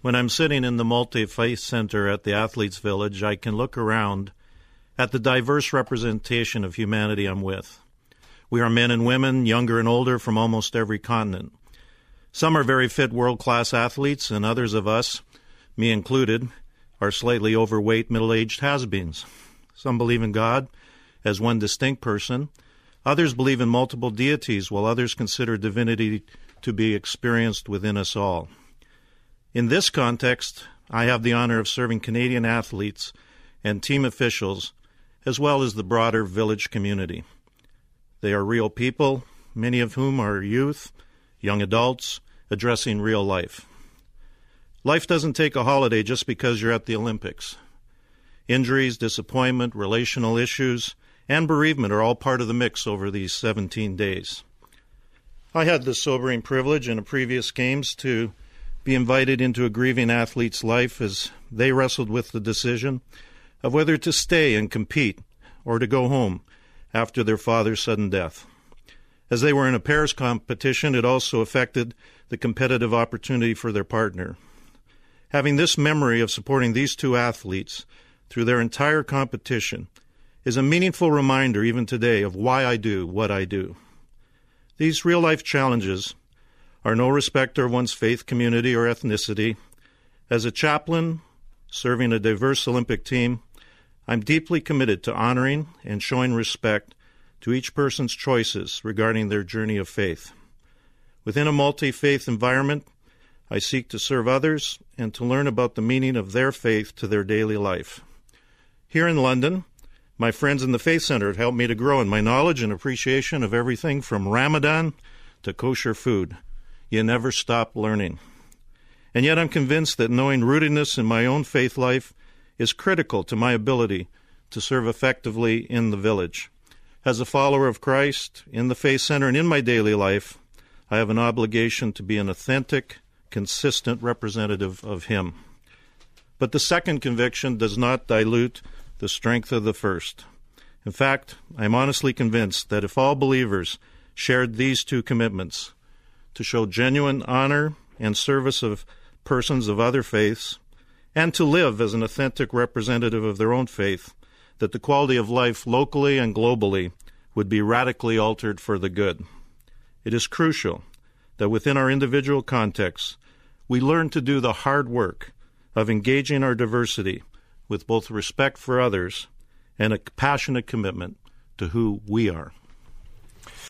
When I'm sitting in the Multi-Faith Center at the Athletes Village, I can look around at the diverse representation of humanity I'm with. We are men and women, younger and older, from almost every continent. Some are very fit world-class athletes, and others of us, me included, are slightly overweight middle-aged has-beens. Some believe in God as one distinct person. Others believe in multiple deities, while others consider divinity to be experienced within us all. In this context, I have the honor of serving Canadian athletes and team officials, as well as the broader village community. They are real people, many of whom are youth, young adults, addressing real life. Life doesn't take a holiday just because you're at the Olympics. Injuries, disappointment, relational issues, and bereavement are all part of the mix over these 17 days. I had the sobering privilege in a previous games to be invited into a grieving athlete's life as they wrestled with the decision of whether to stay and compete or to go home after their father's sudden death. As they were in a pairs competition, it also affected the competitive opportunity for their partner. Having this memory of supporting these two athletes through their entire competition is a meaningful reminder even today of why I do what I do. These real-life challenges are no respecter of one's faith, community, or ethnicity. As a chaplain serving a diverse Olympic team, I'm deeply committed to honoring and showing respect to each person's choices regarding their journey of faith. Within a multi-faith environment, I seek to serve others and to learn about the meaning of their faith to their daily life. Here in London, my friends in the Faith Center have helped me to grow in my knowledge and appreciation of everything from Ramadan to kosher food. You never stop learning. And yet I'm convinced that knowing rootedness in my own faith life is critical to my ability to serve effectively in the village. As a follower of Christ, in the Faith Center and in my daily life, I have an obligation to be an authentic, consistent representative of Him. But the second conviction does not dilute the strength of the first. In fact, I'm honestly convinced that if all believers shared these two commitments, to show genuine honor and service of persons of other faiths, and to live as an authentic representative of their own faith, that the quality of life locally and globally would be radically altered for the good. It is crucial that within our individual contexts, we learn to do the hard work of engaging our diversity with both respect for others and a passionate commitment to who we are.